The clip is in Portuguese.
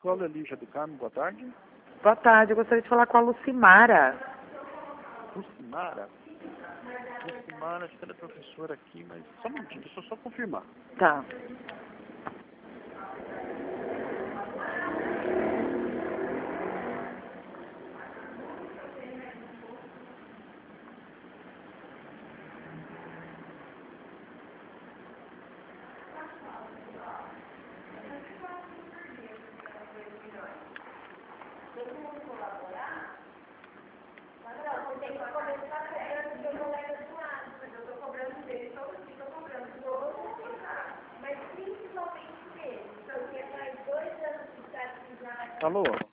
Escola Lígia do Carmo, boa tarde. Boa tarde, eu gostaria de falar com a Lucimara. Lucimara? Lucimara, acho que ela é professora aqui, mas só um minutinho, deixa eu só confirmar. Tá. Alô?